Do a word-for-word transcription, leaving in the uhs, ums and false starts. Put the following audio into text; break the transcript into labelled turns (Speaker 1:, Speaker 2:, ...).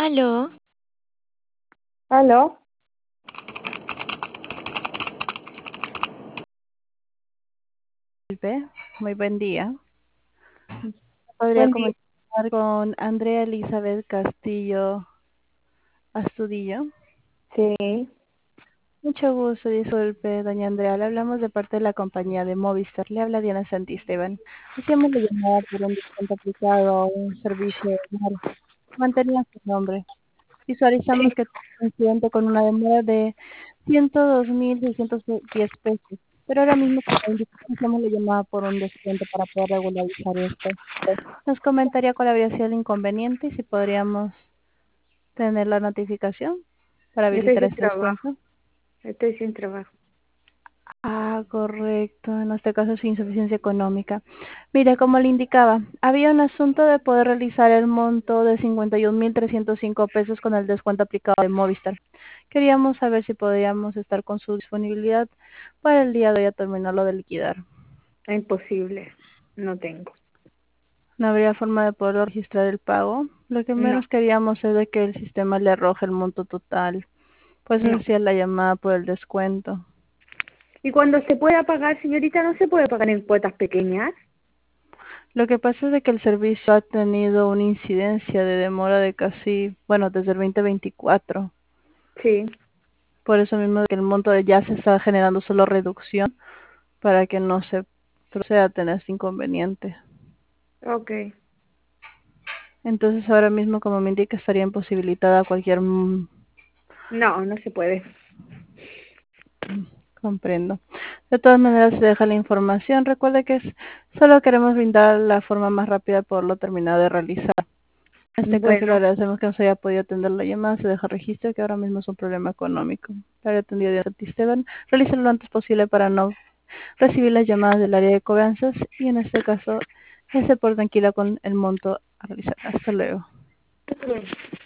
Speaker 1: Aló,
Speaker 2: ¿Aló?
Speaker 3: Disculpe, muy buen día. ¿Podría
Speaker 2: Buen día.
Speaker 3: comunicar con Andrea Elizabeth Castillo Astudillo?
Speaker 2: Sí,
Speaker 3: Mucho gusto, disculpe, doña Andrea. Le hablamos de parte de la compañía de Movistar. Le habla Diana Santisteban. Hacíamos la llamada por un descuento aplicado a un servicio de mantenía su nombre.
Speaker 2: sí,
Speaker 3: Visualizamos que tuvo un incidente con una demora de ciento dos mil seiscientos diez pesos. Pero ahora mismo, como indico, hacemos la llamada por un descuento para poder regularizar esto. Nos comentaría cuál habría sido el inconveniente y si podríamos tener la notificación para
Speaker 2: yo estoy
Speaker 3: habilitar
Speaker 2: sin
Speaker 3: este
Speaker 2: trabajo,
Speaker 3: descuento.
Speaker 2: estoy sin trabajo.
Speaker 3: Ah, correcto. En este caso es insuficiencia económica. Mire, como le indicaba, había un asunto de poder realizar el monto de cincuenta y un mil trescientos cinco pesos con el descuento aplicado de Movistar. Queríamos saber si podríamos estar con su disponibilidad para el día de hoy a terminarlo de liquidar.
Speaker 2: Es imposible, no tengo.
Speaker 3: No habría forma de poder registrar el pago. Lo que
Speaker 2: No,
Speaker 3: menos queríamos es de que el sistema le arroje el monto total. Pues
Speaker 2: no.
Speaker 3: hacía la llamada por el descuento.
Speaker 2: Y cuando se pueda pagar, señorita, ¿no se puede pagar en cuotas pequeñas?
Speaker 3: Lo que pasa es de que el servicio ha tenido una incidencia de demora de casi, bueno, desde el veinte veinticuatro.
Speaker 2: Sí,
Speaker 3: Por eso mismo que el monto de ya se está generando solo reducción para que no se proceda a tener este inconveniente.
Speaker 2: ok.
Speaker 3: Entonces ahora mismo, como me indica, estaría imposibilitada cualquier... mm,
Speaker 2: No, no se puede.
Speaker 3: Comprendo. De todas maneras, se deja la información. Recuerde que es, solo queremos brindar la forma más rápida de poderlo terminar de realizar. En este caso, le
Speaker 2: Bueno,
Speaker 3: agradecemos que nos haya podido atender la llamada. Se deja registro que ahora mismo es un problema económico. Le había atendido Diana Esteban. Realícelo lo antes posible para no recibir las llamadas del área de cobranzas y en este caso, esté por tranquila con el monto a realizar. Hasta luego.